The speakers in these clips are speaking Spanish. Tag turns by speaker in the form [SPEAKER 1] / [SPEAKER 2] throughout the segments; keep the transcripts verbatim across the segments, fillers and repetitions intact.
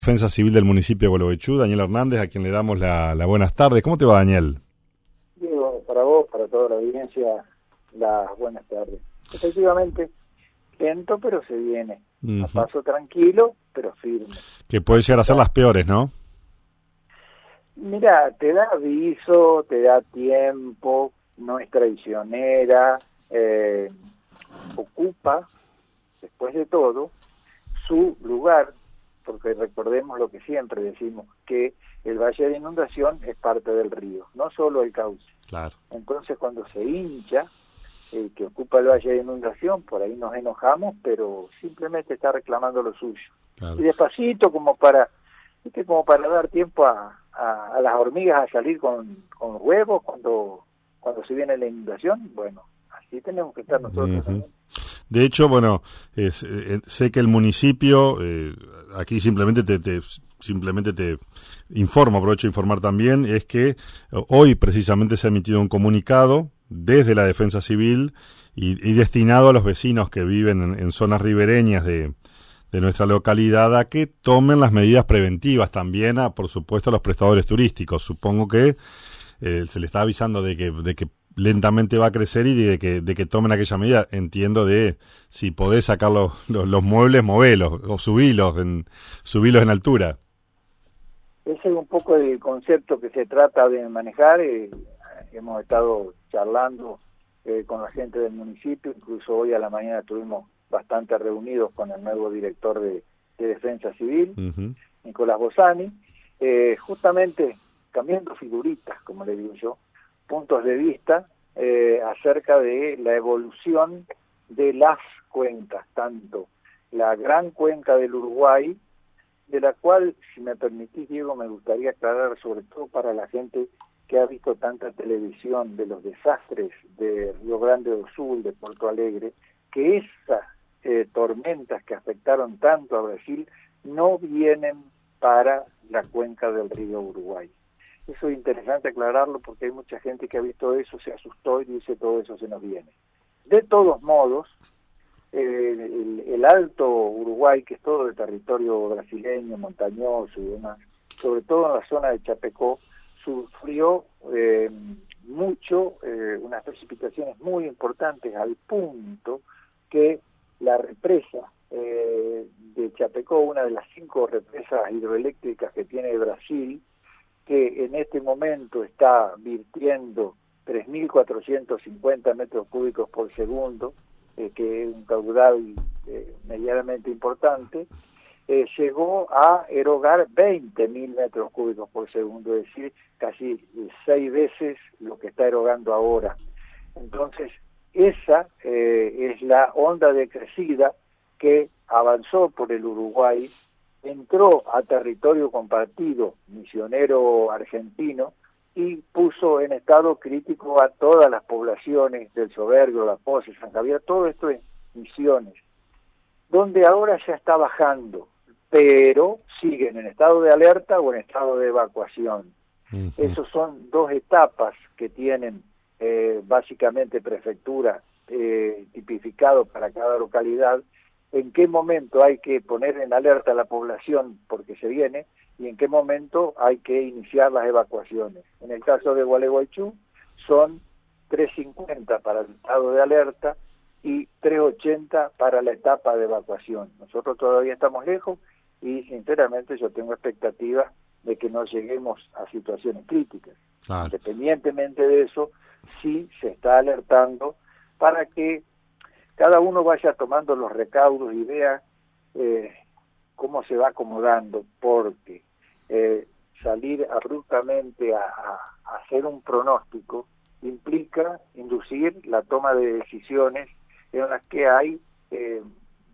[SPEAKER 1] Defensa Civil del municipio de Gualeguaychú, Daniel Hernández, a quien le damos la, la buenas tardes. ¿Cómo te va, Daniel?
[SPEAKER 2] Diego, para vos, para toda la audiencia, las buenas tardes. Efectivamente, lento pero se viene, uh-huh. A paso tranquilo pero firme.
[SPEAKER 1] Que puede llegar a ser las peores, ¿no?
[SPEAKER 2] Mira, te da aviso, te da tiempo, no es traicionera, eh, ocupa, después de todo, su lugar, porque recordemos lo que siempre decimos, que el valle de inundación es parte del río, no solo el cauce.
[SPEAKER 1] Claro.
[SPEAKER 2] Entonces, cuando se hincha, el que ocupa el valle de inundación, por ahí nos enojamos, pero simplemente está reclamando lo suyo. Claro. Y despacito, como para, ¿viste? Como para dar tiempo a, a, a las hormigas a salir con, con huevos cuando, cuando se viene la inundación, bueno, así tenemos que estar nosotros uh-huh. también.
[SPEAKER 1] De hecho, bueno, es, eh, sé que el municipio, eh, aquí simplemente te, te simplemente te informo, aprovecho de informar también, es que hoy precisamente se ha emitido un comunicado desde la Defensa Civil y, y destinado a los vecinos que viven en, en zonas ribereñas de, de nuestra localidad a que tomen las medidas preventivas también a, por supuesto, a los prestadores turísticos. Supongo que eh, se le está avisando de que, de que lentamente va a crecer y de que de que tomen aquella medida. Entiendo de si podés sacar los, los, los muebles, movelos o subilos en, subilos en altura.
[SPEAKER 2] Ese es un poco el concepto que se trata de manejar. Eh, hemos estado charlando eh, con la gente del municipio, incluso hoy a la mañana estuvimos bastante reunidos con el nuevo director de, de Defensa Civil, uh-huh. Nicolás Bossani, eh, justamente cambiando figuritas, como le digo yo, puntos de vista eh, acerca de la evolución de las cuencas, tanto la gran cuenca del Uruguay, de la cual, si me permitís, Diego, me gustaría aclarar, sobre todo para la gente que ha visto tanta televisión de los desastres de Río Grande do Sul, de Porto Alegre, que esas eh, tormentas que afectaron tanto a Brasil no vienen para la cuenca del río Uruguay. Eso es interesante aclararlo porque hay mucha gente que ha visto eso, se asustó y dice todo eso se nos viene. De todos modos, eh, el, el Alto Uruguay, que es todo de territorio brasileño, montañoso y demás, sobre todo en la zona de Chapecó, sufrió eh, mucho, eh, unas precipitaciones muy importantes al punto que la represa eh, de Chapecó, una de las cinco represas hidroeléctricas que tiene Brasil, que en este momento está virtiendo tres mil cuatrocientos cincuenta metros cúbicos por segundo, eh, que es un caudal eh, medianamente importante, eh, llegó a erogar veinte mil metros cúbicos por segundo, es decir, casi seis veces lo que está erogando ahora. Entonces, esa eh, es la onda decrecida que avanzó por el Uruguay, entró a territorio compartido misionero argentino y puso en estado crítico a todas las poblaciones del Soberbio, La Pose, San Javier, todo esto en Misiones, donde ahora ya está bajando, pero siguen en estado de alerta o en estado de evacuación. Uh-huh. Esos son dos etapas que tienen eh, básicamente prefectura eh, tipificado para cada localidad, en qué momento hay que poner en alerta a la población porque se viene y en qué momento hay que iniciar las evacuaciones. En el caso de Gualeguaychú son tres cincuenta para el estado de alerta y tres ochenta para la etapa de evacuación. Nosotros todavía estamos lejos y sinceramente yo tengo expectativas de que no lleguemos a situaciones críticas. Claro. Independientemente de eso, sí se está alertando para que cada uno vaya tomando los recaudos y vea eh, cómo se va acomodando, porque eh, salir abruptamente a, a, a hacer un pronóstico implica inducir la toma de decisiones en las que hay eh,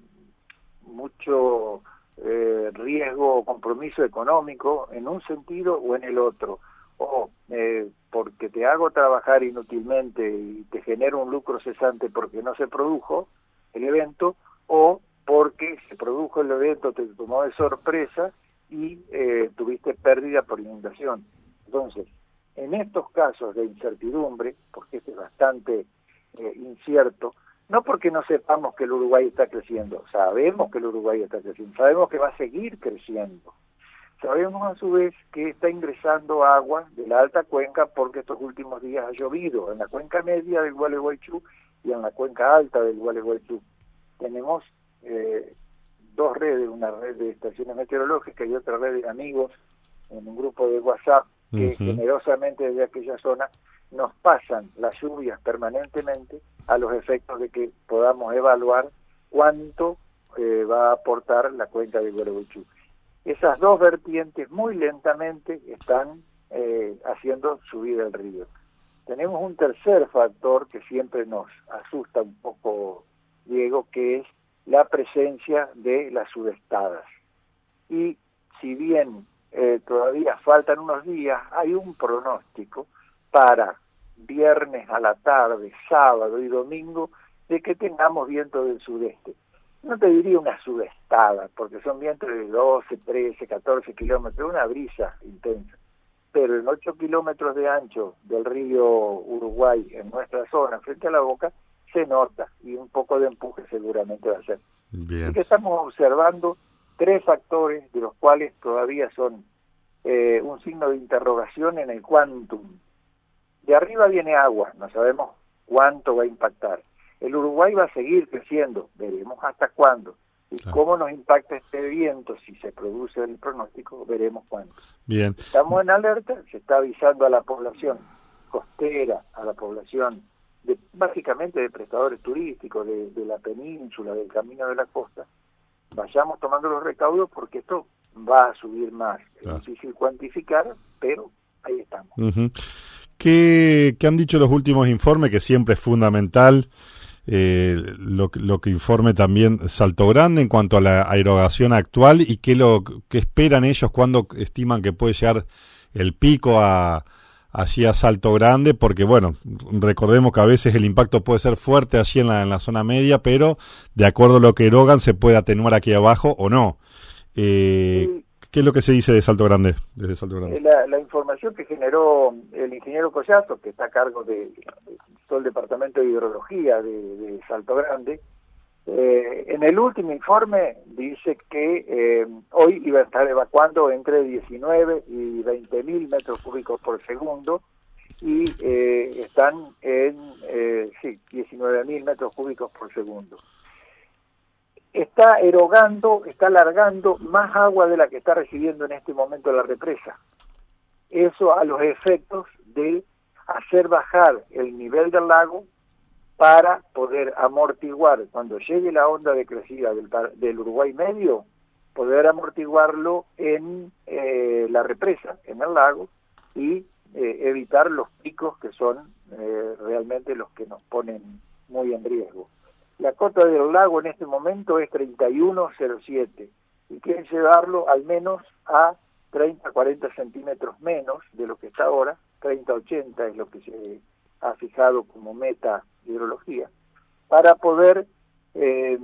[SPEAKER 2] mucho eh, riesgo o compromiso económico en un sentido o en el otro, o eh, porque te hago trabajar inútilmente y te genero un lucro cesante porque no se produjo el evento, o porque se produjo el evento, te tomó de sorpresa y eh, tuviste pérdida por inundación. Entonces, en estos casos de incertidumbre, porque este es bastante eh, incierto, no porque no sepamos que el Uruguay está creciendo, sabemos que el Uruguay está creciendo, sabemos que va a seguir creciendo, Sabemos a su vez que está ingresando agua de la alta cuenca porque estos últimos días ha llovido en la cuenca media del Gualeguaychú y en la cuenca alta del Gualeguaychú. Tenemos eh, dos redes, una red de estaciones meteorológicas y otra red de amigos en un grupo de WhatsApp que uh-huh. generosamente desde aquella zona nos pasan las lluvias permanentemente a los efectos de que podamos evaluar cuánto eh, va a aportar la cuenca del Gualeguaychú. Esas dos vertientes muy lentamente están eh, haciendo subir el río. Tenemos un tercer factor que siempre nos asusta un poco, Diego, que es la presencia de las sudestadas. Y si bien eh, todavía faltan unos días, hay un pronóstico para viernes a la tarde, sábado y domingo, de que tengamos viento del sudeste. No te diría una sudestada, porque son vientos de doce, trece, catorce kilómetros, una brisa intensa. Pero en ocho kilómetros de ancho del río Uruguay, en nuestra zona, frente a la boca, se nota, y un poco de empuje seguramente va a ser.
[SPEAKER 1] Bien.
[SPEAKER 2] Y que estamos observando tres factores, de los cuales todavía son eh, un signo de interrogación en el quantum. De arriba viene agua, no sabemos cuánto va a impactar. El Uruguay va a seguir creciendo, veremos hasta cuándo. Y claro. cómo nos impacta este viento, si se produce el pronóstico, veremos cuándo.
[SPEAKER 1] Bien.
[SPEAKER 2] Estamos en alerta, se está avisando a la población costera, a la población, de, básicamente de prestadores turísticos, de, de la península, del camino de la costa. Vayamos tomando los recaudos porque esto va a subir más. Claro. Es difícil cuantificar, pero ahí estamos.
[SPEAKER 1] Uh-huh. ¿Qué, ¿Qué han dicho los últimos informes? Que siempre es fundamental eh, lo, lo que informe también Salto Grande en cuanto a la aerogación actual y qué lo que esperan ellos cuando estiman que puede llegar el pico a hacia Salto Grande, porque bueno, recordemos que a veces el impacto puede ser fuerte allí en la, en la zona media, pero de acuerdo a lo que erogan se puede atenuar aquí abajo o no. Eh, sí. ¿Qué es lo que se dice de Salto Grande? Desde Salto Grande?
[SPEAKER 2] La, la información que generó el ingeniero Collazo, que está a cargo de, de todo el departamento de hidrología de, de Salto Grande, eh, en el último informe dice que eh, hoy iba a estar evacuando entre diecinueve y veinte mil metros cúbicos por segundo y eh, están en eh, sí, diecinueve mil metros cúbicos por segundo. Está erogando, está largando más agua de la que está recibiendo en este momento la represa. Eso a los efectos de hacer bajar el nivel del lago para poder amortiguar, cuando llegue la onda de crecida del, del Uruguay medio, poder amortiguarlo en eh, la represa, en el lago, y eh, evitar los picos que son eh, realmente los que nos ponen muy en riesgo. La cota del lago en este momento es treinta y uno cero siete y quieren llevarlo al menos a treinta a cuarenta centímetros menos de lo que está ahora, treinta a ochenta es lo que se ha fijado como meta hidrología, para poder eh,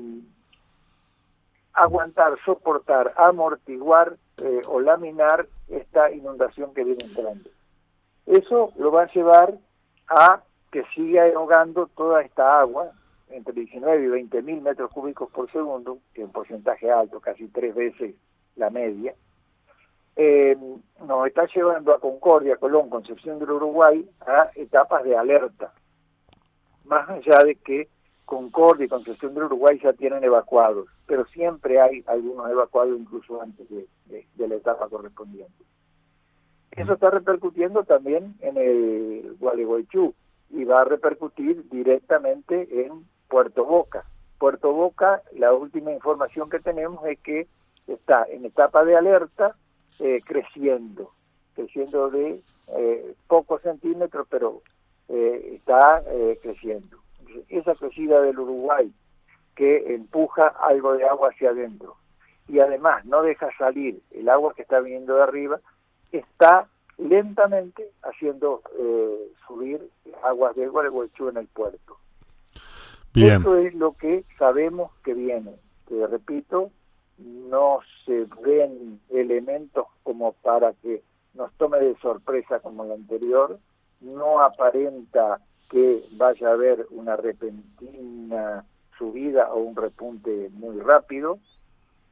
[SPEAKER 2] aguantar, soportar, amortiguar eh, o laminar esta inundación que viene entrando. Eso lo va a llevar a que siga erogando toda esta agua, entre diecinueve y veinte mil metros cúbicos por segundo, que es un porcentaje alto, casi tres veces la media, eh, nos está llevando a Concordia, Colón, Concepción del Uruguay, a etapas de alerta, más allá de que Concordia y Concepción del Uruguay ya tienen evacuados, pero siempre hay algunos evacuados incluso antes de, de, de la etapa correspondiente. Eso está repercutiendo también en el Gualeguaychú y va a repercutir directamente en Puerto Boca. Puerto Boca, la última información que tenemos es que está en etapa de alerta eh, creciendo, creciendo de eh, pocos centímetros, pero eh, está eh, creciendo. Esa crecida del Uruguay que empuja algo de agua hacia adentro y además no deja salir el agua que está viniendo de arriba, está lentamente haciendo eh, subir aguas del Gualeguaychú en el puerto. Bien. Eso es lo que sabemos que viene. Que repito, no se ven elementos como para que nos tome de sorpresa como el anterior, no aparenta que vaya a haber una repentina subida o un repunte muy rápido,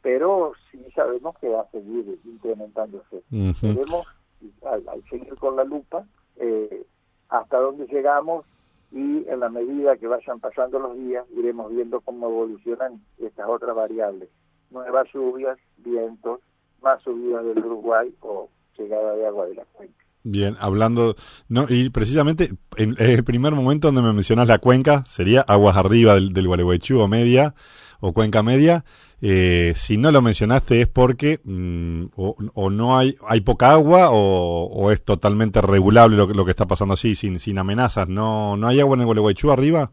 [SPEAKER 2] pero sí sabemos que va a seguir incrementándose.
[SPEAKER 1] Uh-huh.
[SPEAKER 2] Veremos, al, al seguir con la lupa, eh, hasta dónde llegamos, y en la medida que vayan pasando los días iremos viendo cómo evolucionan estas otras variables: nuevas lluvias, vientos, más subidas del Uruguay o llegada de agua de la cuenca.
[SPEAKER 1] Bien, hablando, no, y precisamente en, en el primer momento donde me mencionas la cuenca, sería aguas arriba del, del Gualeguaychú o media, o cuenca media. Eh, si no lo mencionaste es porque mmm, o, o no hay hay poca agua, o, o es totalmente regulable lo, lo que está pasando así, sin sin amenazas. ¿No no hay agua en el Gualeguaychú arriba?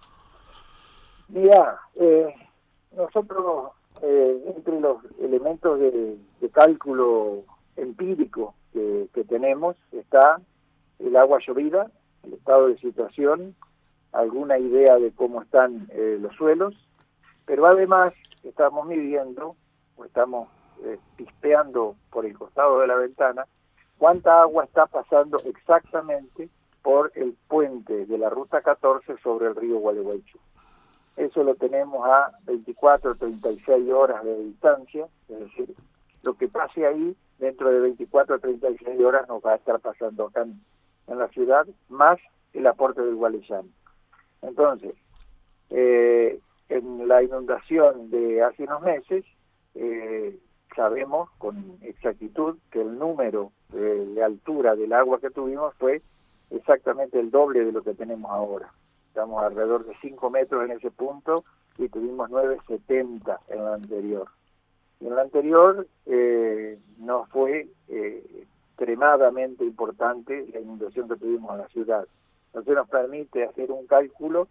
[SPEAKER 2] Mira, eh, nosotros, eh, entre los elementos de, de cálculo empírico que, que tenemos, está el agua llovida, el estado de situación, alguna idea de cómo están eh, los suelos, pero además estamos midiendo, o estamos eh, pispeando por el costado de la ventana, cuánta agua está pasando exactamente por el puente de la Ruta catorce sobre el río Gualeguaychú. Eso lo tenemos a veinticuatro, treinta y seis horas de distancia, es decir, lo que pase ahí dentro de veinticuatro, treinta y seis horas nos va a estar pasando acá en, en la ciudad, más el aporte del Gualeyán. Entonces, eh, en la inundación de hace unos meses, eh, sabemos con exactitud que el número eh, de altura del agua que tuvimos fue exactamente el doble de lo que tenemos ahora. Estamos alrededor de cinco metros en ese punto y tuvimos nueve setenta en la anterior. Y en la anterior eh, no fue eh, extremadamente importante la inundación que tuvimos en la ciudad. Entonces nos permite hacer un cálculo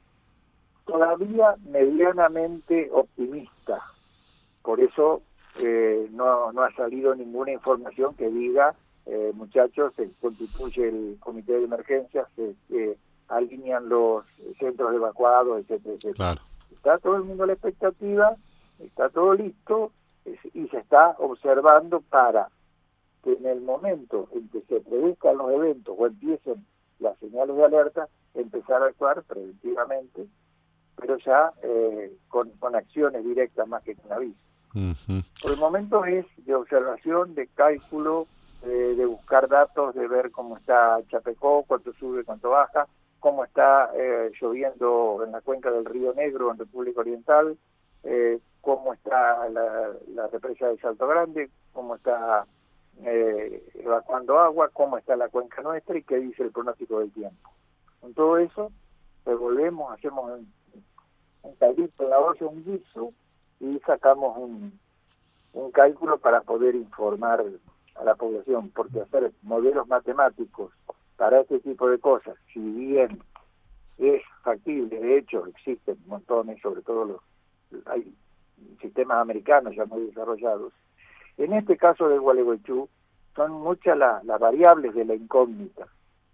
[SPEAKER 2] todavía medianamente optimista. Por eso eh, no, no ha salido ninguna información que diga, eh, muchachos, se constituye el comité de emergencia, se eh, alinean los centros evacuados, etcétera, etcétera.
[SPEAKER 1] Claro.
[SPEAKER 2] Está todo el mundo a la expectativa, está todo listo, es, y se está observando para que en el momento en que se produzcan los eventos o empiecen las señales de alerta, empezar a actuar preventivamente, pero ya eh, con, con acciones directas más que con aviso.
[SPEAKER 1] Uh-huh.
[SPEAKER 2] Por el momento es de observación, de cálculo, eh, de buscar datos, de ver cómo está Chapecó, cuánto sube, cuánto baja, cómo está eh, lloviendo en la cuenca del Río Negro en República Oriental, eh, cómo está la, la represa de Salto Grande, cómo está eh, evacuando agua, cómo está la cuenca nuestra y qué dice el pronóstico del tiempo. Con todo eso, revolvemos, hacemos un, un caldito en la olla, un guiso, y sacamos un, un cálculo para poder informar a la población, porque hacer modelos matemáticos para este tipo de cosas, si bien es factible, de hecho existen montones, sobre todo los hay sistemas americanos ya muy desarrollados. En este caso del Gualeguaychú son muchas las, las variables de la incógnita,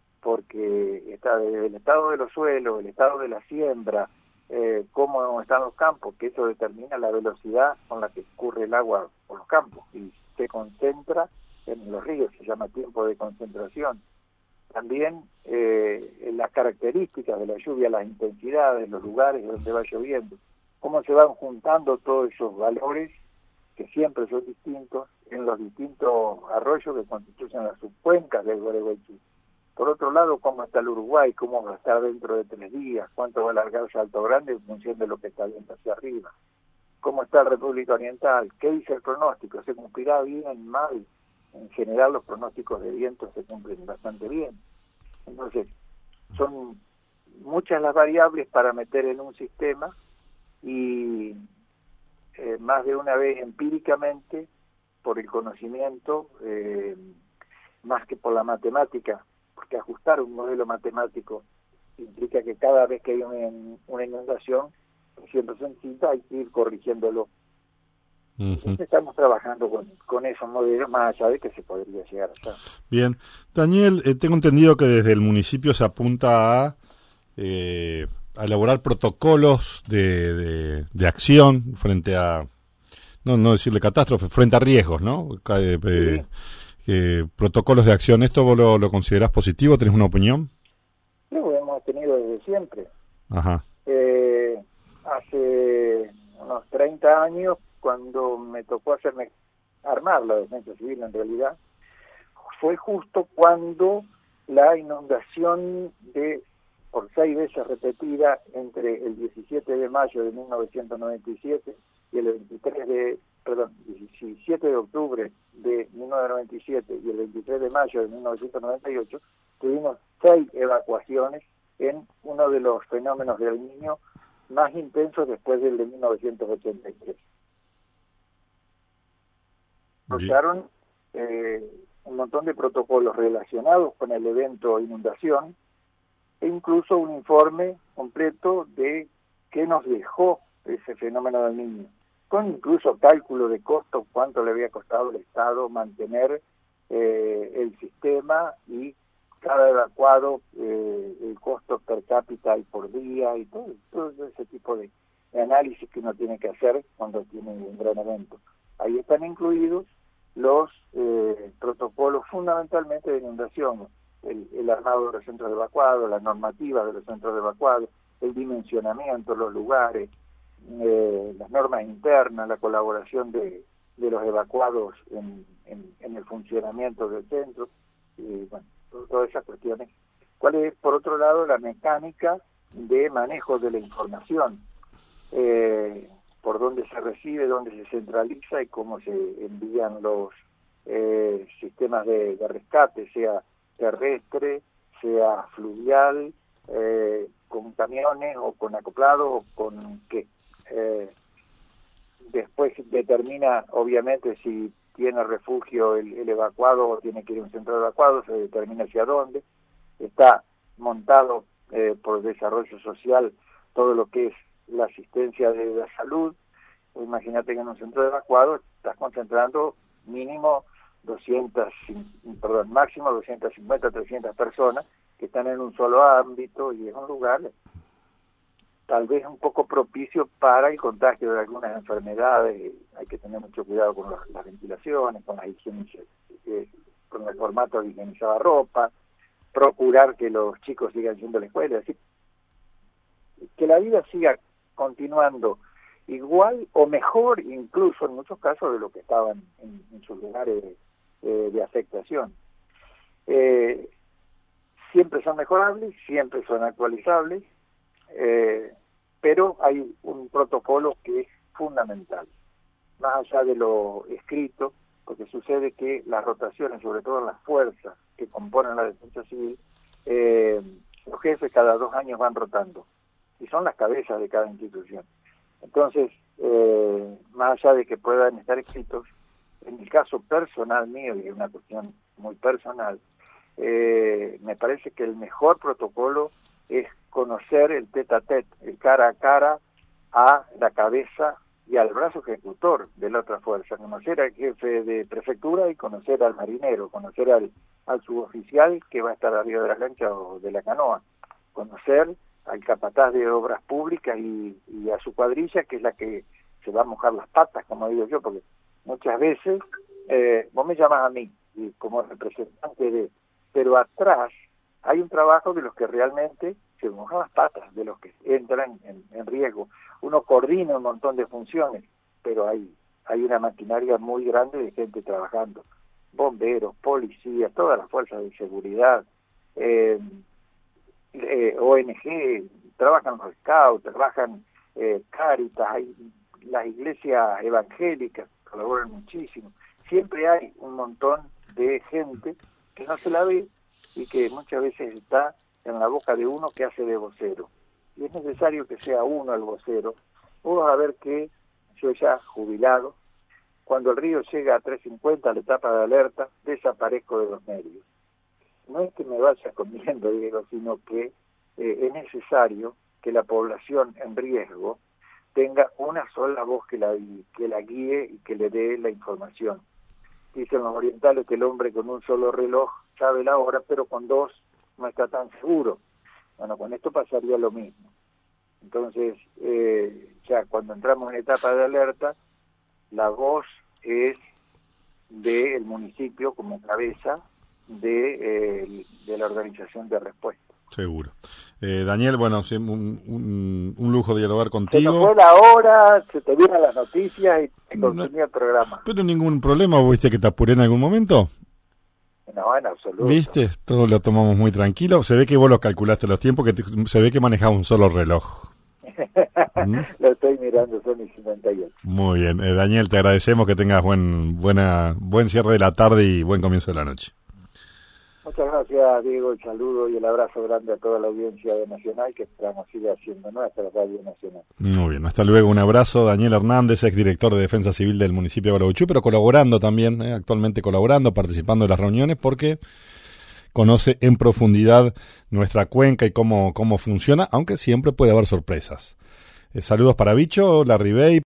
[SPEAKER 2] porque está desde el estado de los suelos, el estado de la siembra, eh, cómo están los campos, que eso determina la velocidad con la que escurre el agua por los campos y se concentra en los ríos, se llama tiempo de concentración. También eh, las características de la lluvia, las intensidades, los lugares donde va lloviendo, cómo se van juntando todos esos valores que siempre son distintos en los distintos arroyos que constituyen las subcuencas del Gualeguaychú. Por otro lado, cómo está el Uruguay, cómo va a estar dentro de tres días, cuánto va a alargar Salto Grande en función de lo que está viendo hacia arriba, cómo está la República Oriental, qué dice el pronóstico, se cumplirá bien, mal. En general los pronósticos de viento se cumplen bastante bien. Entonces, son muchas las variables para meter en un sistema y eh, más de una vez empíricamente, por el conocimiento, eh, más que por la matemática, porque ajustar un modelo matemático implica que cada vez que hay una, una inundación, siempre sencilla, hay que ir corrigiéndolo. Uh-huh. Entonces estamos trabajando con, con esos modelos, más allá de que se podría llegar a hacer.
[SPEAKER 1] Bien. Daniel, eh, tengo entendido que desde el municipio se apunta a, eh, a elaborar protocolos de, de, de acción frente a, no, no decirle catástrofe, frente a riesgos, ¿no? Eh, eh, eh, protocolos de acción. ¿Esto vos lo, lo considerás positivo? ¿Tenés una opinión?
[SPEAKER 2] Lo hemos tenido desde siempre.
[SPEAKER 1] Ajá.
[SPEAKER 2] Eh, hace unos treinta años cuando me tocó hacerme armar la defensa civil en realidad, fue justo cuando la inundación de por seis veces repetida entre el diecisiete de mayo de mil novecientos noventa y siete y el veintitrés de, perdón, diecisiete de octubre de mil novecientos noventa y siete y el veintitrés de mayo de mil novecientos noventa y ocho, tuvimos seis evacuaciones en uno de los fenómenos del Niño más intensos después del de mil novecientos ochenta y tres. Desarrollaron eh, un montón de protocolos relacionados con el evento inundación, e incluso un informe completo de qué nos dejó ese fenómeno del Niño, con incluso cálculo de costo, cuánto le había costado al Estado mantener eh, el sistema y cada evacuado, eh, el costo per cápita y por día y todo, todo ese tipo de, de análisis que uno tiene que hacer cuando tiene un gran evento. Ahí están incluidos los eh, protocolos fundamentalmente de inundación, el, el armado de los centros de evacuado, la normativa de los centros de evacuado, el dimensionamiento, los lugares, eh, las normas internas, la colaboración de, de los evacuados en, en, en el funcionamiento del centro, y bueno, todas esas cuestiones. ¿Cuál es, por otro lado, la mecánica de manejo de la información? Eh, por dónde se recibe, dónde se centraliza y cómo se envían los eh, sistemas de, de rescate, sea terrestre, sea fluvial, eh, con camiones o con acoplados o con qué. Eh, después determina, obviamente, si tiene refugio el, el evacuado o tiene que ir a un centro de evacuado, se determina hacia dónde. Está montado eh, por desarrollo social todo lo que es la asistencia de la salud. Imagínate que en un centro de evacuado estás concentrando mínimo doscientas, perdón, máximo doscientas cincuenta, trescientas personas que están en un solo ámbito y es un lugar tal vez un poco propicio para el contagio de algunas enfermedades. Hay que tener mucho cuidado con las, las ventilaciones, con la higiene, eh, con el formato de higienizar ropa, procurar que los chicos sigan yendo a la escuela, es decir, que la vida siga continuando igual o mejor, incluso en muchos casos, de lo que estaban en, en sus lugares eh, de afectación. Eh, siempre son mejorables, siempre son actualizables, eh, pero hay un protocolo que es fundamental, más allá de lo escrito, porque sucede que las rotaciones, sobre todo en las fuerzas que componen la defensa civil, eh, los jefes cada dos años van rotando, y son las cabezas de cada institución. Entonces, eh, más allá de que puedan estar escritos, en el caso personal mío, y es una cuestión muy personal, eh, me parece que el mejor protocolo es conocer el tete a tete, el cara a cara a la cabeza y al brazo ejecutor de la otra fuerza, conocer al jefe de prefectura y conocer al marinero, conocer al, al suboficial que va a estar arriba de la lancha o de la canoa, conocer al capataz de obras públicas y, y a su cuadrilla, que es la que se va a mojar las patas, como digo yo, porque muchas veces eh, vos me llamas a mí y como representante de, pero atrás hay un trabajo de los que realmente se mojan las patas, de los que entran en, en riesgo. Uno coordina un montón de funciones, pero hay, hay una maquinaria muy grande de gente trabajando, bomberos, policías, todas las fuerzas de seguridad, eh, Eh, O N G, trabajan los scouts, trabajan eh, Cáritas, hay, las iglesias evangélicas colaboran muchísimo. Siempre hay un montón de gente que no se la ve y que muchas veces está en la boca de uno que hace de vocero. Y es necesario que sea uno el vocero. Vamos a ver que yo ya jubilado, cuando el río llega a tres cincuenta, la etapa de alerta, desaparezco de los medios. No es que me vaya comiendo, Diego, sino que eh, es necesario que la población en riesgo tenga una sola voz que la, que la guíe y que le dé la información. Dicen los orientales que el hombre con un solo reloj sabe la hora, pero con dos no está tan seguro. Bueno, con esto pasaría lo mismo. Entonces, eh, ya cuando entramos en etapa de alerta, la voz es del municipio como cabeza de, eh, de la organización de respuesta.
[SPEAKER 1] Seguro. Eh, Daniel, bueno, sí, un, un, un lujo dialogar
[SPEAKER 2] Se
[SPEAKER 1] contigo.
[SPEAKER 2] nos fue la hora, se te vieron las noticias y te
[SPEAKER 1] No,
[SPEAKER 2] consumía el programa.
[SPEAKER 1] Pero ningún problema, ¿vos viste que te apuré en algún momento?
[SPEAKER 2] No, en absoluto.
[SPEAKER 1] ¿Viste? Todo lo tomamos muy tranquilo. Se ve que vos los calculaste los tiempos, que te, se ve que manejás un solo reloj. ¿Mm?
[SPEAKER 2] Lo estoy mirando, son mis cincuenta y ocho.
[SPEAKER 1] Muy bien. Eh, Daniel, te agradecemos que tengas buen, buena, buen cierre de la tarde y buen comienzo de la noche.
[SPEAKER 2] Muchas gracias, Diego, el saludo y el abrazo grande a toda la audiencia de Nacional, que esperamos siga haciendo nuestra Radio Nacional.
[SPEAKER 1] Muy bien, hasta luego, un abrazo. Daniel Hernández, exdirector de Defensa Civil del municipio de Gualeguaychú, pero colaborando también, eh, actualmente colaborando, participando de las reuniones, porque conoce en profundidad nuestra cuenca y cómo, cómo funciona, aunque siempre puede haber sorpresas. Eh, saludos para Bicho, Larry Bay.